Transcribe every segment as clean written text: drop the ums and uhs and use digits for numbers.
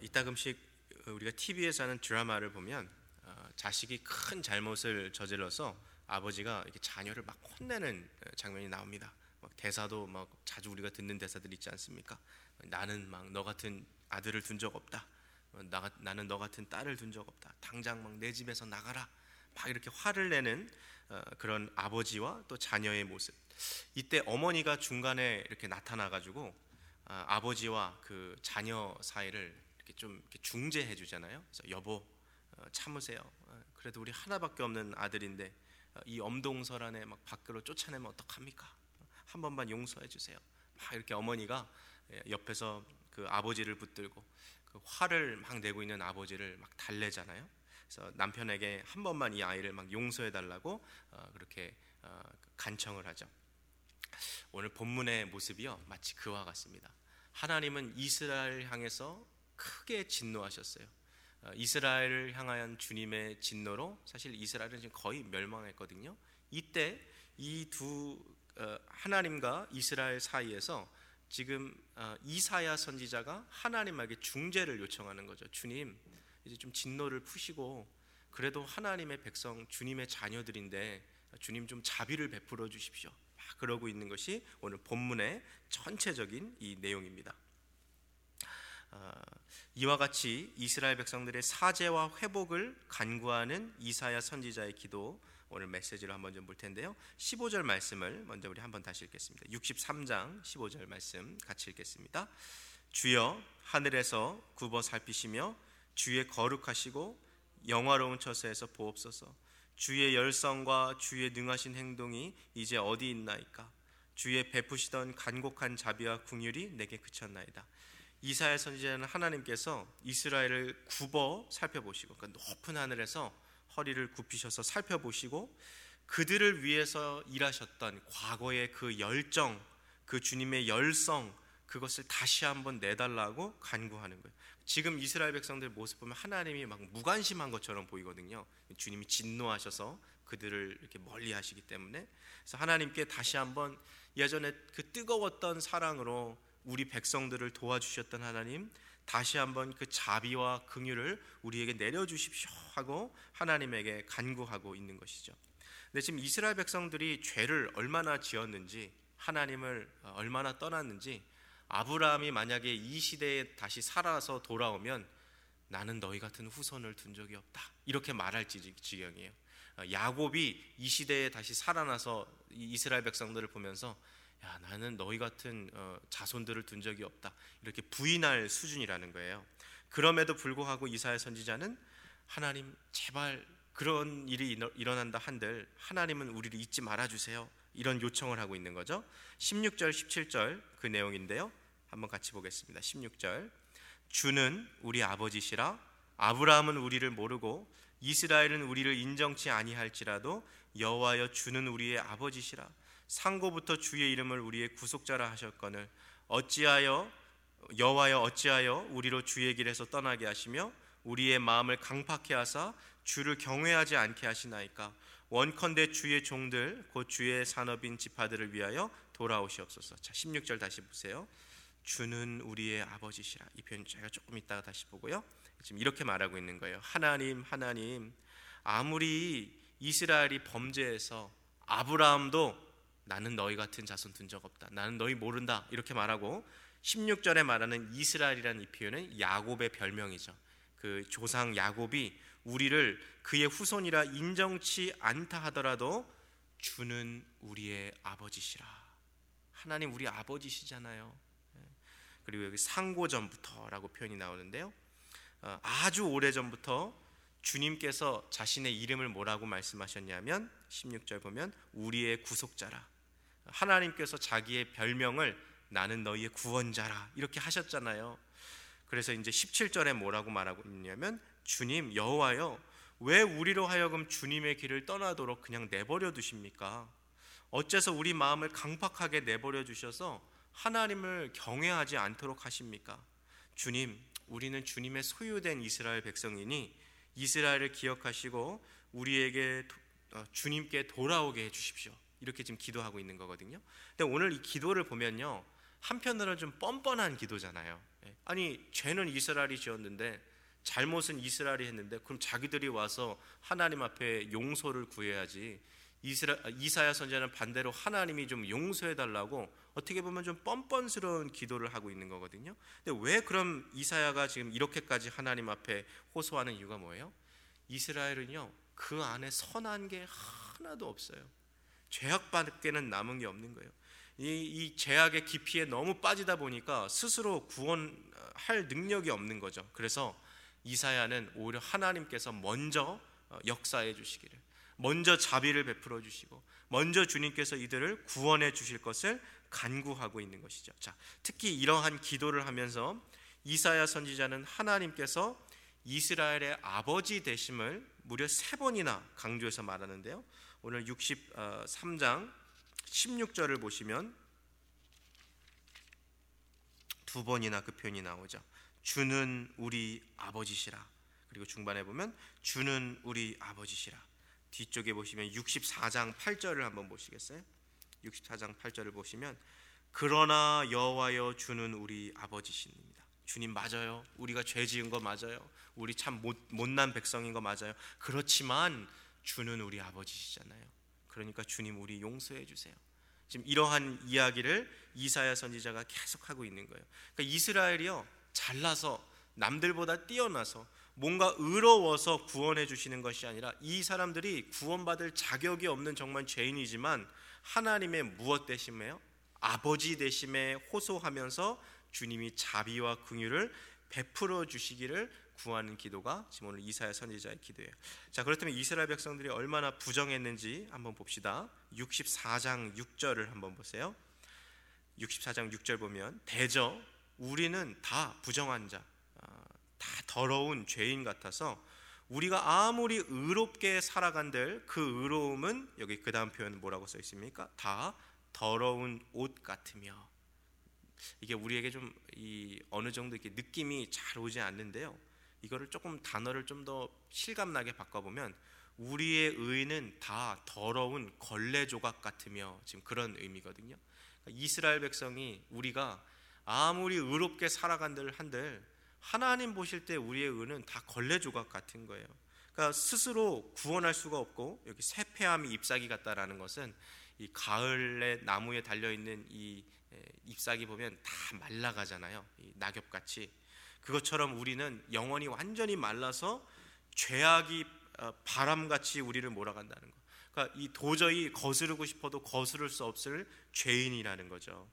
이따금씩 우리가 TV에서 하는 드라마를 보면 자식이 큰 잘못을 저질러서 아버지가 이렇게 자녀를 막 혼내는 장면이 나옵니다. 막 대사도 막 자주 우리가 듣는 대사들 있지 않습니까? 나는 막 너 같은 아들을 둔 적 없다. 나는 너 같은 딸을 둔 적 없다. 당장 막 내 집에서 나가라. 막 이렇게 화를 내는 그런 아버지와 또 자녀의 모습. 이때 어머니가 중간에 이렇게 나타나가지고 아버지와 그 자녀 사이를 이렇게 좀 이렇게 중재해 주잖아요. 그래서 여보 참으세요. 그래도 우리 하나밖에 없는 아들인데 이 엄동설 안에 막 밖으로 쫓아내면 어떡합니까? 한 번만 용서해 주세요. 막 이렇게 어머니가 옆에서 그 아버지를 붙들고 그 화를 막 내고 있는 아버지를 막 달래잖아요. 그래서 남편에게 한 번만 이 아이를 막 용서해 달라고 그렇게 간청을 하죠. 오늘 본문의 모습이요 마치 그와 같습니다. 하나님은 이스라엘을 향해서 크게 진노하셨어요. 이스라엘을 향한 주님의 진노로 사실 이스라엘은 지금 거의 멸망했거든요. 이때 이 두 하나님과 이스라엘 사이에서 지금 이사야 선지자가 하나님에게 중재를 요청하는 거죠. 주님, 이제 좀 진노를 푸시고 그래도 하나님의 백성, 주님의 자녀들인데 주님 좀 자비를 베풀어 주십시오. 막 그러고 있는 것이 오늘 본문의 전체적인 이 내용입니다. 이와 같이 이스라엘 백성들의 사죄와 회복을 간구하는 이사야 선지자의 기도, 오늘 메시지를 한번 좀 볼 텐데요. 15절 말씀을 먼저 우리 한번 다시 읽겠습니다. 63장 15절 말씀 같이 읽겠습니다. 주여 하늘에서 굽어 살피시며 주의 거룩하시고 영화로운 처소에서 보옵소서. 주의 열성과 주의 능하신 행동이 이제 어디 있나이까? 주의 베푸시던 간곡한 자비와 긍휼이 내게 그쳤나이다. 이사야 선지자는 하나님께서 이스라엘을 굽어 살펴보시고, 그러니까 높은 하늘에서 허리를 굽히셔서 살펴보시고 그들을 위해서 일하셨던 과거의 그 열정, 그 주님의 열성, 그것을 다시 한번 내달라고 간구하는 거예요. 지금 이스라엘 백성들 모습 보면 하나님이 막 무관심한 것처럼 보이거든요. 주님이 진노하셔서 그들을 이렇게 멀리 하시기 때문에. 그래서 하나님께 다시 한번 예전에 그 뜨거웠던 사랑으로 우리 백성들을 도와주셨던 하나님, 다시 한번 그 자비와 긍휼을 우리에게 내려주십시오 하고 하나님에게 간구하고 있는 것이죠. 근데 지금 이스라엘 백성들이 죄를 얼마나 지었는지, 하나님을 얼마나 떠났는지, 아브라함이 만약에 이 시대에 다시 살아서 돌아오면 나는 너희 같은 후손을 둔 적이 없다 이렇게 말할 지경이에요. 야곱이 이 시대에 다시 살아나서 이스라엘 백성들을 보면서 야, 나는 너희 같은 자손들을 둔 적이 없다 이렇게 부인할 수준이라는 거예요. 그럼에도 불구하고 이사야 선지자는 하나님 제발 그런 일이 일어난다 한들 하나님은 우리를 잊지 말아주세요 이런 요청을 하고 있는 거죠. 16절 17절 그 내용인데요, 한번 같이 보겠습니다. 16절 주는 우리 아버지시라 아브라함은 우리를 모르고 이스라엘은 우리를 인정치 아니할지라도 여호와여 주는 우리의 아버지시라. 상고부터 주의 이름을 우리의 구속자라 하셨거늘 여호와여 어찌하여 우리로 주의 길에서 떠나게 하시며 우리의 마음을 강팍해 하사 주를 경외하지 않게 하시나이까. 원컨대 주의 종들 곧 주의 산업인 지파들을 위하여 돌아오시옵소서. 자, 16절 다시 보세요. 주는 우리의 아버지시라. 이 표현 제가 조금 이따가 다시 보고요. 지금 이렇게 말하고 있는 거예요. 하나님 아무리 이스라엘이 범죄해서 아브라함도 나는 너희 같은 자손 둔 적 없다, 나는 너희 모른다 이렇게 말하고 16절에 말하는 이스라엘이라는 이 표현은 야곱의 별명이죠. 그 조상 야곱이 우리를 그의 후손이라 인정치 않다 하더라도 주는 우리의 아버지시라. 하나님 우리 아버지시잖아요. 그리고 여기 상고전부터라고 표현이 나오는데요, 아주 오래전부터 주님께서 자신의 이름을 뭐라고 말씀하셨냐면 16절 보면 우리의 구속자라. 하나님께서 자기의 별명을 나는 너희의 구원자라 이렇게 하셨잖아요. 그래서 이제 17절에 뭐라고 말하고 있냐면 주님 여호와여 왜 우리로 하여금 주님의 길을 떠나도록 그냥 내버려 두십니까? 어째서 우리 마음을 강팍하게 내버려 주셔서 하나님을 경외하지 않도록 하십니까? 주님, 우리는 주님의 소유된 이스라엘 백성이니 이스라엘을 기억하시고 우리에게 주님께 돌아오게 해주십시오 이렇게 지금 기도하고 있는 거거든요. 근데 오늘 이 기도를 보면요, 한편으로는 좀 뻔뻔한 기도잖아요. 아니 죄는 이스라엘이 지었는데 잘못은 이스라엘이 했는데 그럼 자기들이 와서 하나님 앞에 용서를 구해야지. 이사야 선지자는 반대로 하나님이 좀 용서해 달라고 어떻게 보면 좀 뻔뻔스러운 기도를 하고 있는 거거든요. 근데 왜 그럼 이사야가 지금 이렇게까지 하나님 앞에 호소하는 이유가 뭐예요? 이스라엘은요 그 안에 선한 게 하나도 없어요. 죄악밖에는 남은 게 없는 거예요. 이 죄악의 깊이에 너무 빠지다 보니까 스스로 구원할 능력이 없는 거죠. 그래서 이사야는 오히려 하나님께서 먼저 역사해 주시기를, 먼저 자비를 베풀어 주시고 먼저 주님께서 이들을 구원해 주실 것을 간구하고 있는 것이죠. 자, 특히 이러한 기도를 하면서 이사야 선지자는 하나님께서 이스라엘의 아버지 되심을 무려 3번이나 강조해서 말하는데요. 오늘 63장 16절을 보시면 2번이나 그 표현이 나오죠. 주는 우리 아버지시라. 그리고 중반에 보면 주는 우리 아버지시라. 뒤쪽에 보시면 64장 8절을 한번 보시겠어요? 64장 8절을 보시면 그러나 여호와여 주는 우리 아버지십니다. 주님 맞아요. 우리가 죄 지은 거 맞아요. 우리 참 못난 백성인 거 맞아요. 그렇지만 주는 우리 아버지시잖아요. 그러니까 주님 우리 용서해 주세요. 지금 이러한 이야기를 이사야 선지자가 계속하고 있는 거예요. 그러니까 이스라엘이요 잘나서 남들보다 뛰어나서 뭔가 의로워서 구원해 주시는 것이 아니라 이 사람들이 구원받을 자격이 없는 정말 죄인이지만 하나님의 무엇 되심에요? 아버지 되심에 호소하면서 주님이 자비와 긍휼을 베풀어 주시기를 구하는 기도가 지금 오늘 이사야 선지자의 기도예요. 자, 그렇다면 이스라엘 백성들이 얼마나 부정했는지 한번 봅시다. 64장 6절을 한번 보세요. 64장 6절 보면 대저 우리는 다 부정한 자, 다 더러운 죄인 같아서 우리가 아무리 의롭게 살아간들 그 의로움은 여기 그 다음 표현 뭐라고 써 있습니까? 다 더러운 옷 같으며. 이게 우리에게 좀 어느 정도 이렇게 느낌이 잘 오지 않는데요. 이거를 조금 단어를 좀 더 실감나게 바꿔보면 우리의 의는 다 더러운 걸레 조각 같으며, 지금 그런 의미거든요. 그러니까 이스라엘 백성이 우리가 아무리 의롭게 살아간들 한들 하나님 보실 때 우리의 의는 다 걸레 조각 같은 거예요. 그러니까 스스로 구원할 수가 없고, 여기 세폐함이 잎사귀 같다라는 것은 이 가을에 나무에 달려있는 이 잎사귀 보면 다 말라가잖아요. 이 낙엽같이. 그것처럼 우리는 영원히 완전히 말라서 죄악이 바람같이 우리를 몰아간다는 거. 그러니까 이 도저히 거스르고 싶어도 거스를 수 없을 죄인이라는 거죠.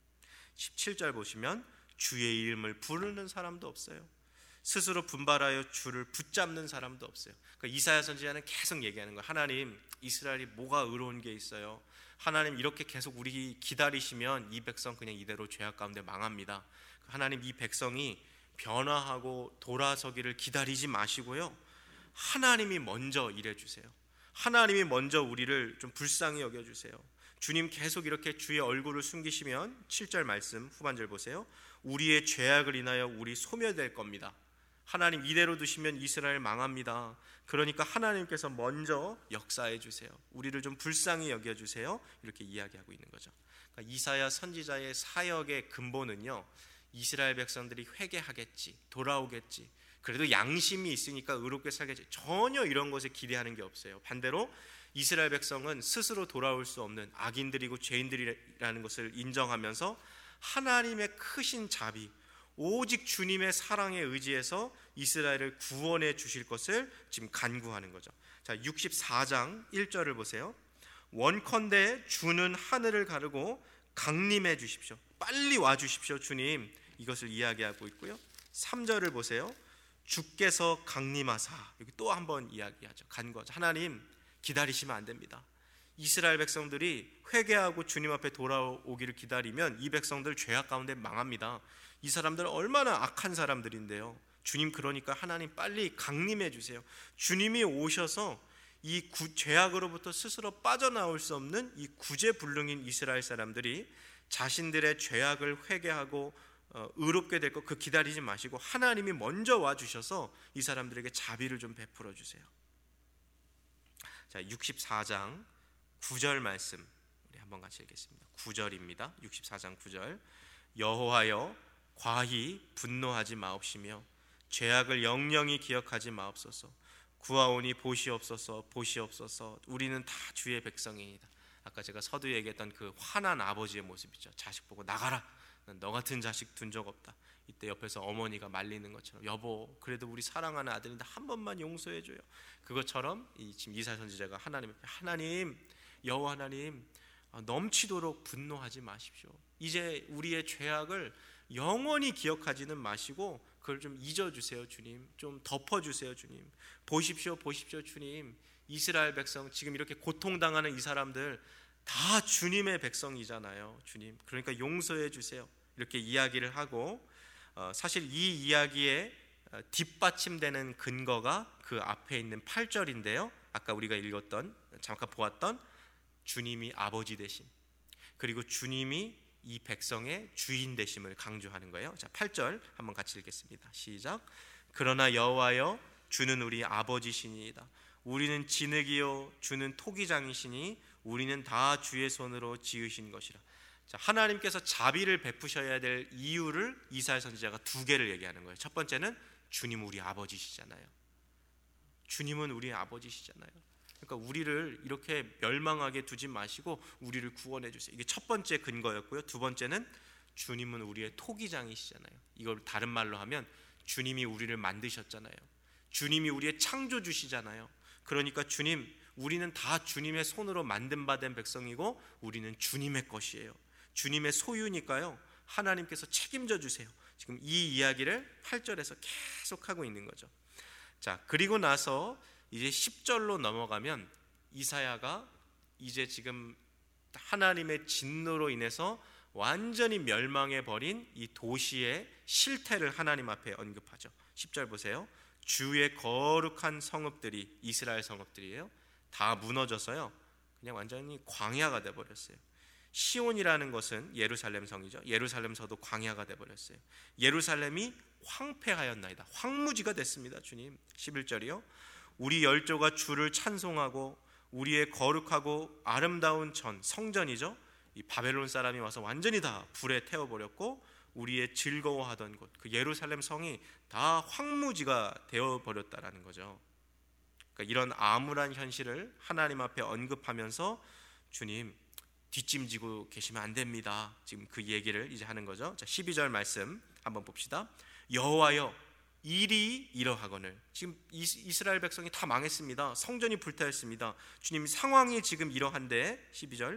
17절 보시면 주의 이름을 부르는 사람도 없어요. 스스로 분발하여 주를 붙잡는 사람도 없어요. 그러니까 이사야 선지자는 계속 얘기하는 거예요. 하나님, 이스라엘이 뭐가 의로운 게 있어요? 하나님, 이렇게 계속 우리 기다리시면 이 백성 그냥 이대로 죄악 가운데 망합니다. 하나님, 이 백성이 변화하고 돌아서기를 기다리지 마시고요, 하나님이 먼저 일해주세요. 하나님이 먼저 우리를 좀 불쌍히 여겨주세요. 주님 계속 이렇게 주의 얼굴을 숨기시면 7절 말씀 후반절 보세요. 우리의 죄악을 인하여 우리 소멸될 겁니다. 하나님 이대로 두시면 이스라엘 망합니다. 그러니까 하나님께서 먼저 역사해 주세요. 우리를 좀 불쌍히 여겨주세요. 이렇게 이야기하고 있는 거죠. 그러니까 이사야 선지자의 사역의 근본은요, 이스라엘 백성들이 회개하겠지, 돌아오겠지, 그래도 양심이 있으니까 의롭게 살겠지, 전혀 이런 것에 기대하는 게 없어요. 반대로 이스라엘 백성은 스스로 돌아올 수 없는 악인들이고 죄인들이라는 것을 인정하면서 하나님의 크신 자비, 오직 주님의 사랑에 의지해서 이스라엘을 구원해 주실 것을 지금 간구하는 거죠. 자, 64장 1절을 보세요. 원컨대 주는 하늘을 가르고 강림해 주십시오. 빨리 와 주십시오 주님. 이것을 이야기하고 있고요. 3절을 보세요. 주께서 강림하사. 여기 또 한번 이야기하죠. 간구하죠. 하나님 기다리시면 안 됩니다. 이스라엘 백성들이 회개하고 주님 앞에 돌아오기를 기다리면 이 백성들 죄악 가운데 망합니다. 이 사람들 얼마나 악한 사람들인데요. 주님, 그러니까 하나님 빨리 강림해 주세요. 주님이 오셔서 이 죄악으로부터 스스로 빠져나올 수 없는 이 구제불능인 이스라엘 사람들이 자신들의 죄악을 회개하고 의롭게 될 것 그 기다리지 마시고 하나님이 먼저 와주셔서 이 사람들에게 자비를 좀 베풀어 주세요. 자, 64장 9절 말씀 우리 한번 같이 읽겠습니다. 9절입니다. 64장 9절. 여호와여 과히 분노하지 마옵시며 죄악을 영영히 기억하지 마옵소서. 구하오니 보시옵소서, 보시옵소서. 우리는 다 주의 백성이니이다. 아까 제가 서두에 얘기했던 그 화난 아버지의 모습이죠. 자식 보고 나가라. 난 너 같은 자식 둔 적 없다. 이때 옆에서 어머니가 말리는 것처럼 여보 그래도 우리 사랑하는 아들인데 한 번만 용서해줘요. 그것처럼 지금 이사야 선지자가 하나님 앞에 하나님 여호와 하나님 넘치도록 분노하지 마십시오. 이제 우리의 죄악을 영원히 기억하지는 마시고 그걸 좀 잊어주세요 주님. 좀 덮어주세요 주님. 보십시오 보십시오 주님. 이스라엘 백성 지금 이렇게 고통당하는 이 사람들 다 주님의 백성이잖아요 주님. 그러니까 용서해 주세요. 이렇게 이야기를 하고 사실 이 이야기에 뒷받침되는 근거가 그 앞에 있는 8절인데요 아까 우리가 읽었던 잠깐 보았던 주님이 아버지 되심 그리고 주님이 이 백성의 주인 되심을 강조하는 거예요. 자, 8절 한번 같이 읽겠습니다. 시작. 그러나 여호와여 주는 우리 아버지시니이다. 우리는 진흙이요 주는 토기장이시니 우리는 다 주의 손으로 지으신 것이라. 자, 하나님께서 자비를 베푸셔야 될 이유를 이사야 선지자가 두 개를 얘기하는 거예요. 첫 번째는 주님 우리 아버지시잖아요. 주님은 우리 아버지시잖아요. 그러니까 우리를 이렇게 멸망하게 두지 마시고 우리를 구원해 주세요. 이게 첫 번째 근거였고요. 두 번째는 주님은 우리의 토기장이시잖아요. 이걸 다른 말로 하면 주님이 우리를 만드셨잖아요. 주님이 우리의 창조주시잖아요. 그러니까 주님, 우리는 다 주님의 손으로 만든 바 된 백성이고 우리는 주님의 것이에요. 주님의 소유니까요. 하나님께서 책임져 주세요. 지금 이 이야기를 8절에서 계속 하고 있는 거죠. 자, 그리고 나서 이제 10절로 넘어가면 이사야가 이제 지금 하나님의 진노로 인해서 완전히 멸망해 버린 이 도시의 실태를 하나님 앞에 언급하죠. 10절 보세요. 주의 거룩한 성읍들이 이스라엘 성읍들이에요. 다 무너져서요. 그냥 완전히 광야가 돼 버렸어요. 시온이라는 것은 예루살렘 성이죠. 예루살렘 서도 광야가 돼 버렸어요. 예루살렘이 황폐하였나이다. 황무지가 됐습니다. 주님. 11절이요. 우리 열조가 주를 찬송하고 우리의 거룩하고 아름다운 전 성전이죠. 이 바벨론 사람이 와서 완전히 다 불에 태워버렸고 우리의 즐거워하던 곳 그 예루살렘 성이 다 황무지가 되어버렸다라는 거죠. 그러니까 이런 암울한 현실을 하나님 앞에 언급하면서 주님 뒷짐지고 계시면 안 됩니다. 지금 그 얘기를 이제 하는 거죠. 자, 12절 말씀 한번 봅시다. 여호와여 일이 이러하거늘. 지금 이스라엘 백성이 다 망했습니다. 성전이 불타였습니다. 주님 상황이 지금 이러한데 12절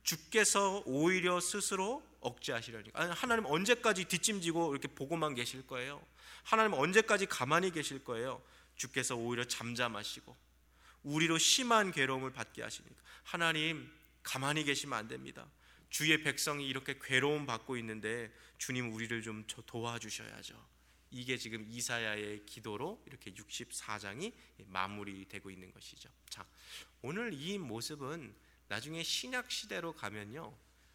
주께서 오히려 스스로 억제하시려니까. 하나님 언제까지 뒷짐지고 이렇게 보고만 계실 거예요? 하나님 언제까지 가만히 계실 거예요? 주께서 오히려 잠잠하시고 우리로 심한 괴로움을 받게 하시니까 하나님 가만히 계시면 안 됩니다. 주의 백성이 이렇게 괴로움 받고 있는데 주님 우리를 좀 도와주셔야죠. 이게 지금 이사야의 기도로 이렇게 64장이 마무리되고 있는 것이죠. 자, 오늘 이 모습은 나중에 신약 시대로 가면요,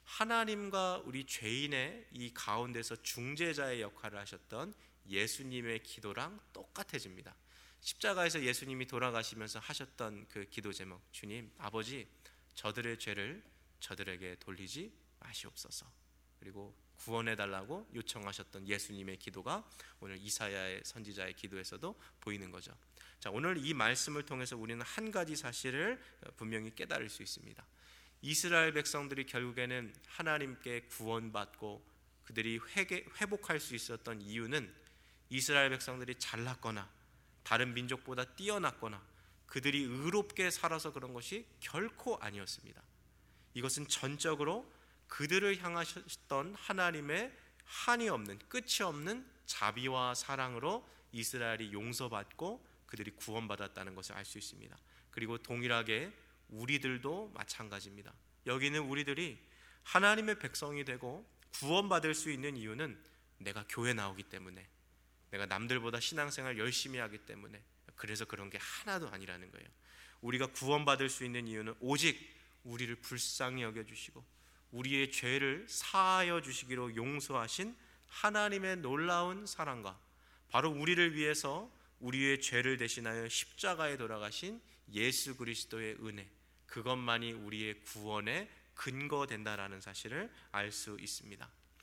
하나님과 우리 죄인의 이 가운데서 중재자의 역할을 하셨던 예수님의 기도랑 똑같아집니다. 십자가에서 예수님이 돌아가시면서 하셨던 그 기도 제목, 주님 아버지 저들의 죄를 저들에게 돌리지 마시옵소서. 그리고 구원해달라고 요청하셨던 예수님의 기도가 오늘 이사야의 선지자의 기도에서도 보이는 거죠. 자, 오늘 이 말씀을 통해서 우리는 한 가지 사실을 분명히 깨달을 수 있습니다. 이스라엘 백성들이 결국에는 하나님께 구원받고 그들이 회복할 수 있었던 이유는 이스라엘 백성들이 잘났거나 다른 민족보다 뛰어났거나 그들이 의롭게 살아서 그런 것이 결코 아니었습니다. 이것은 전적으로 그들을 향하셨던 하나님의 한이 없는 끝이 없는 자비와 사랑으로 이스라엘이 용서받고 그들이 구원받았다는 것을 알 수 있습니다. 그리고 동일하게 우리들도 마찬가지입니다. 여기는 우리들이 하나님의 백성이 되고 구원받을 수 있는 이유는 내가 교회 나오기 때문에, 내가 남들보다 신앙생활 열심히 하기 때문에, 그래서 그런 게 하나도 아니라는 거예요. 우리가 구원받을 수 있는 이유는 오직 우리를 불쌍히 여겨주시고 우리의 죄를 사하여 주시기로 용서하신 하나님의 놀라운 사랑과 바로 우리를 위해서 우리의 죄를 대신하여 십자가에 돌아가신 예수 그리스도의 은혜, 그것만이 우리의 구원의 근거된다라는 사실을 알 수 있습니다.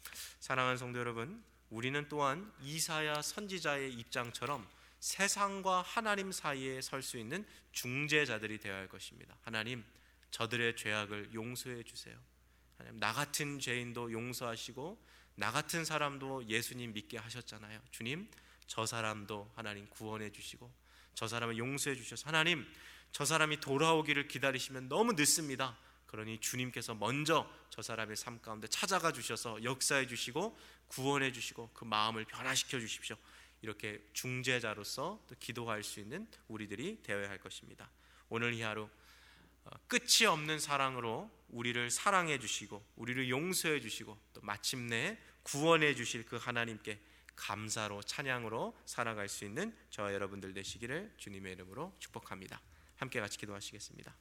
사랑하는 성도 여러분, 우리는 또한 이사야 선지자의 입장처럼 세상과 하나님 사이에 설 수 있는 중재자들이 되어야 할 것입니다. 하나님, 저들의 죄악을 용서해 주세요. 하나님, 나 같은 죄인도 용서하시고 나 같은 사람도 예수님 믿게 하셨잖아요. 주님, 저 사람도 하나님 구원해 주시고 저 사람을 용서해 주셔서 하나님, 저 사람이 돌아오기를 기다리시면 너무 늦습니다. 그러니 주님께서 먼저 저 사람의 삶 가운데 찾아가 주셔서 역사해 주시고 구원해 주시고 그 마음을 변화시켜 주십시오. 이렇게 중재자로서 또 기도할 수 있는 우리들이 되어야 할 것입니다. 오늘 이 하루 끝이 없는 사랑으로 우리를 사랑해 주시고 우리를 용서해 주시고 또 마침내 구원해 주실 그 하나님께 감사로 찬양으로 살아갈 수 있는 저와 여러분들 되시기를 주님의 이름으로 축복합니다. 함께 같이 기도하시겠습니다.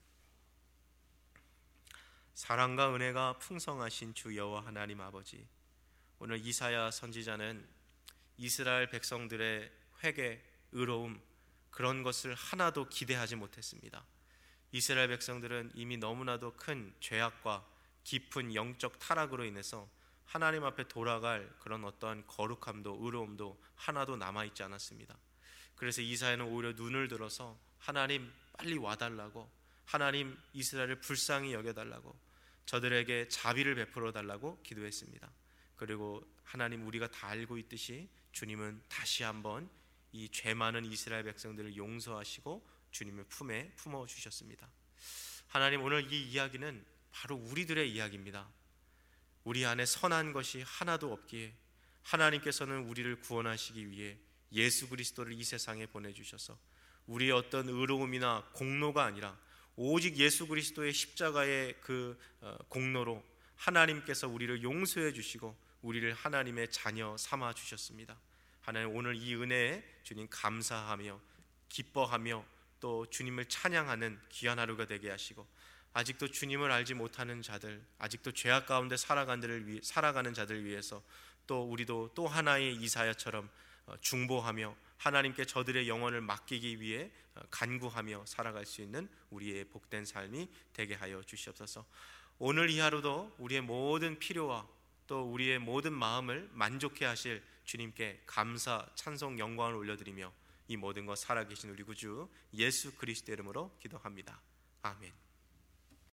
사랑과 은혜가 풍성하신 주 여호와 하나님 아버지, 오늘 이사야 선지자는 이스라엘 백성들의 회개, 의로움, 그런 것을 하나도 기대하지 못했습니다. 이스라엘 백성들은 이미 너무나도 큰 죄악과 깊은 영적 타락으로 인해서 하나님 앞에 돌아갈 그런 어떠한 거룩함도 의로움도 하나도 남아있지 않았습니다. 그래서 이사야는 오히려 눈을 들어서 하나님 빨리 와달라고, 하나님 이스라엘을 불쌍히 여겨달라고, 저들에게 자비를 베풀어 달라고 기도했습니다. 그리고 하나님, 우리가 다 알고 있듯이 주님은 다시 한번 이 죄 많은 이스라엘 백성들을 용서하시고 주님의 품에 품어주셨습니다. 하나님, 오늘 이 이야기는 바로 우리들의 이야기입니다. 우리 안에 선한 것이 하나도 없기에 하나님께서는 우리를 구원하시기 위해 예수 그리스도를 이 세상에 보내주셔서 우리의 어떤 의로움이나 공로가 아니라 오직 예수 그리스도의 십자가의 그 공로로 하나님께서 우리를 용서해 주시고 우리를 하나님의 자녀 삼아 주셨습니다. 하나님, 오늘 이 은혜에 주님 감사하며 기뻐하며 또 주님을 찬양하는 귀한 하루가 되게 하시고, 아직도 주님을 알지 못하는 자들, 아직도 죄악 가운데 살아가는 자들 위해서 또 우리도 또 하나의 이사야처럼 중보하며 하나님께 저들의 영혼을 맡기기 위해 간구하며 살아갈 수 있는 우리의 복된 삶이 되게 하여 주시옵소서. 오늘 이 하루도 우리의 모든 필요와 또 우리의 모든 마음을 만족해 하실 주님께 감사, 찬송, 영광을 올려드리며 이 모든 것 살아계신 우리 구주 예수 그리스도 이름으로 기도합니다. 아멘.